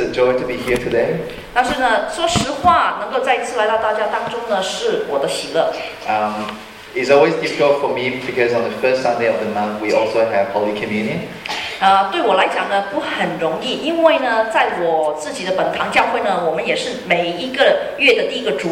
a joy to be here today. 但是呢，说实话，能够再一次来到大家当中呢，是我的喜乐。 It's always difficult for me because on the first Sunday of the month we also have Holy Communion. 对我来讲呢，不很容易，因为呢，在我自己的本堂教会呢，我们也是每一个月的第一个主